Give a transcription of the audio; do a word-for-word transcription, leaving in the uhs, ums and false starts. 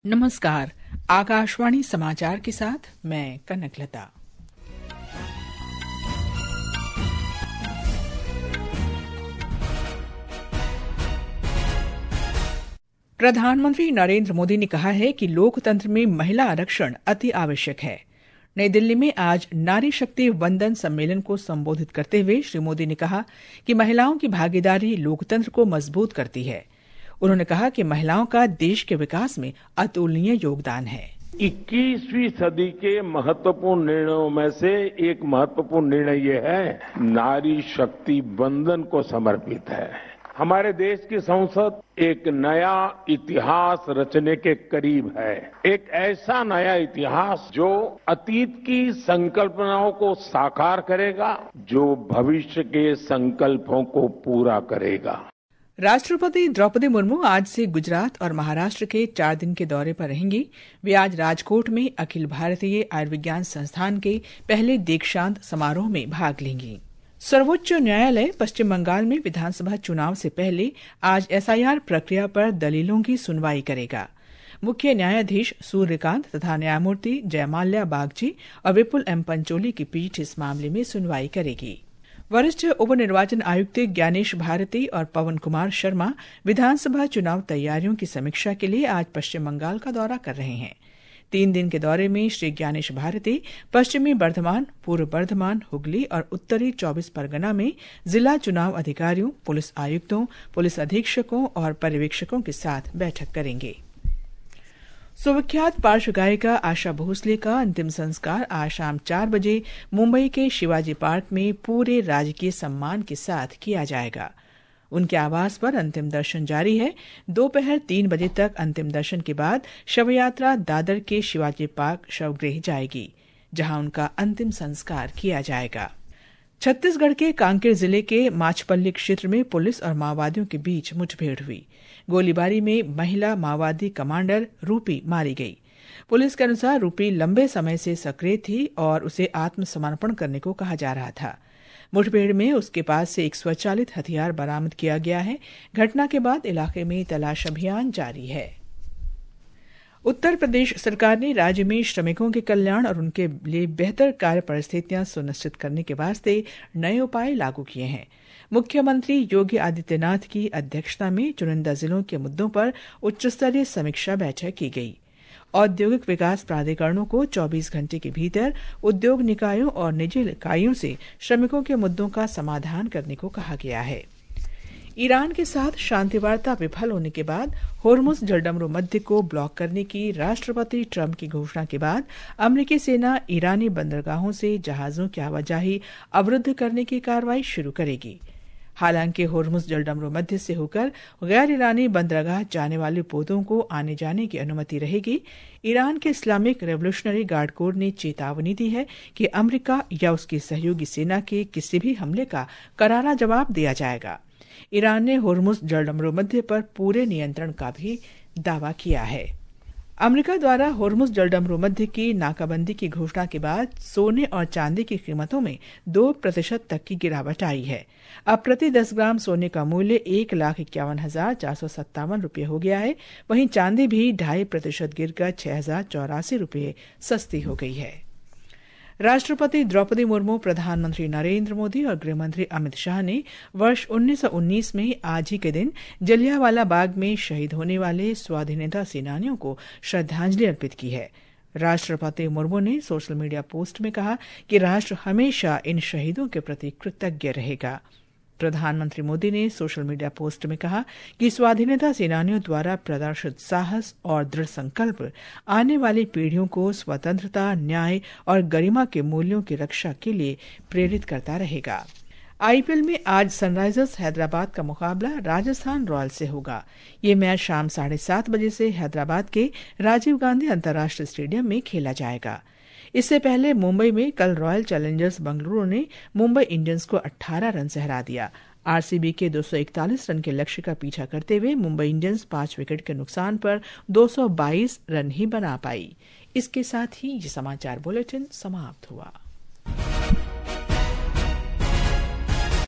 नमस्कार। आकाशवाणी समाचार के साथ मैं कनकलता। प्रधानमंत्री नरेंद्र मोदी ने कहा है कि लोकतंत्र में महिला आरक्षण अति आवश्यक है। नई दिल्ली में आज नारी शक्ति वंदन सम्मेलन को संबोधित करते हुए श्री मोदी ने कहा कि महिलाओं की भागीदारी लोकतंत्र को मजबूत करती है। उन्होंने कहा कि महिलाओं का देश के विकास में अतुलनीय योगदान है। इक्कीसवीं सदी के महत्वपूर्ण निर्णयों में से एक महत्वपूर्ण निर्णय ये है, नारी शक्ति वंदन को समर्पित है। हमारे देश की संसद एक नया इतिहास रचने के करीब है। एक ऐसा नया इतिहास जो अतीत की संकल्पनाओं को साकार करेगा, जो भविष्य के संकल्पों को पूरा करेगा। राष्ट्रपति द्रौपदी मुर्मू आज से गुजरात और महाराष्ट्र के चार दिन के दौरे पर रहेंगी। वे आज राजकोट में अखिल भारतीय आयुर्विज्ञान संस्थान के पहले दीक्षांत समारोह में भाग लेंगी। सर्वोच्च न्यायालय पश्चिम बंगाल में विधानसभा चुनाव से पहले आज एसआईआर प्रक्रिया पर दलीलों की सुनवाई करेगा। मुख्य न्यायाधीश सूर्यकांत तथा न्यायमूर्ति जयमाल्या बागची और विपुल एम पंचोली की पीठ इस मामले में सुनवाई करेगी। वरिष्ठ उप निर्वाचन आयुक्त ज्ञानेश भारती और पवन कुमार शर्मा विधानसभा चुनाव तैयारियों की समीक्षा के लिए आज पश्चिम बंगाल का दौरा कर रहे हैं। तीन दिन के दौरे में श्री ज्ञानेश भारती पश्चिमी बर्धमान, पूर्व बर्धमान, हुगली और उत्तरी चौबीस परगना में जिला चुनाव अधिकारियों, पुलिस आयुक्तों, पुलिस अधीक्षकों और पर्यवेक्षकों के साथ बैठक करेंगे। सुविख्यात पार्श्व गायिका आशा भोसले का अंतिम संस्कार आज शाम चार बजे मुंबई के शिवाजी पार्क में पूरे राजकीय सम्मान के साथ किया जाएगा। उनके आवास पर अंतिम दर्शन जारी है। दोपहर तीन बजे तक अंतिम दर्शन के बाद शवयात्रा दादर के शिवाजी पार्क शवगृह जाएगी, जहां उनका अंतिम संस्कार किया जाएगा। छत्तीसगढ़ के कांकेर जिले के माचपल्ली क्षेत्र में पुलिस और माओवादियों के बीच मुठभेड़ हुई। गोलीबारी में महिला माओवादी कमांडर रूपी मारी गई। पुलिस के अनुसार रूपी लंबे समय से सक्रिय थी और उसे आत्मसमर्पण करने को कहा जा रहा था। मुठभेड़ में उसके पास से एक स्वचालित हथियार बरामद किया गया है। घटना के बाद इलाके में तलाश अभियान जारी है। उत्तर प्रदेश सरकार ने राज्य में श्रमिकों के कल्याण और उनके लिए बेहतर कार्य परिस्थितियां सुनिश्चित करने के वास्ते नए उपाय लागू किए हैं। मुख्यमंत्री योगी आदित्यनाथ की अध्यक्षता में चुनिंदा जिलों के मुद्दों पर उच्चस्तरीय समीक्षा बैठक की गई। औद्योगिक विकास प्राधिकरणों को चौबीस घंटे के भीतर उद्योग निकायों और निजी इकाइयों से श्रमिकों के मुद्दों का समाधान करने को कहा गया है। ईरान के साथ शांति वार्ता विफल होने के बाद होर्मुज जलडमरू मध्य को ब्लॉक करने की राष्ट्रपति ट्रंप की घोषणा के बाद अमेरिकी सेना ईरानी बंदरगाहों से जहाजों की आवाजाही अवरुद्ध करने की कार्रवाई शुरू करेगी। हालांकि होर्मुज जलडमरू मध्य से होकर गैर ईरानी बंदरगाह जाने वाले पोतों को आने जाने की अनुमति रहेगी। ईरान के इस्लामिक रेवोल्यूशनरी गार्ड कोर ने चेतावनी दी है कि अमेरिका या उसकी सहयोगी सेना के किसी भी हमले का करारा जवाब दिया जाएगा। ईरान ने होर्मुज जलडमरू मध्य पर पूरे नियंत्रण का भी दावा किया है। अमेरिका द्वारा होर्मुज जलडमरू मध्य की नाकाबंदी की घोषणा के बाद सोने और चांदी की कीमतों में दो प्रतिशत तक की गिरावट आई है। अब प्रति दस ग्राम सोने का मूल्य एक लाख इक्यावन हजार चार सौ सत्तावन रूपये हो गया है। वहीं चांदी भी ढाई प्रतिशत गिरकर छह हजार चौरासी रूपये सस्ती हो गई है। राष्ट्रपति द्रौपदी मुर्मू, प्रधानमंत्री नरेंद्र मोदी और गृहमंत्री अमित शाह ने वर्ष उन्नीस सौ उन्नीस में आज ही के दिन जलियांवाला बाग में शहीद होने वाले स्वाधीनता सेनानियों को श्रद्धांजलि अर्पित की है। राष्ट्रपति मुर्मू ने सोशल मीडिया पोस्ट में कहा कि राष्ट्र हमेशा इन शहीदों के प्रति कृतज्ञ रहेगा। प्रधानमंत्री मोदी ने सोशल मीडिया पोस्ट में कहा कि स्वाधीनता सेनानियों द्वारा प्रदर्शित साहस और दृढ़ संकल्प आने वाली पीढ़ियों को स्वतंत्रता, न्याय और गरिमा के मूल्यों की रक्षा के लिए प्रेरित करता रहेगा। आईपीएल में आज सनराइजर्स हैदराबाद का मुकाबला राजस्थान रॉयल्स से होगा। ये मैच शाम साढ़े सात बजे से हैदराबाद के राजीव गांधी अंतर्राष्ट्रीय स्टेडियम में खेला जाएगा। इससे पहले मुंबई में कल रॉयल चैलेंजर्स बेंगलुरु ने मुंबई इंडियंस को अठारह रन से हरा दिया। आरसीबी के दो सौ इकतालीस रन के लक्ष्य का पीछा करते हुए मुंबई इंडियंस पांच विकेट के नुकसान पर दो सौ बाईस रन ही बना पाई। इसके साथ ही ये समाचार बुलेटिन समाप्त हुआ।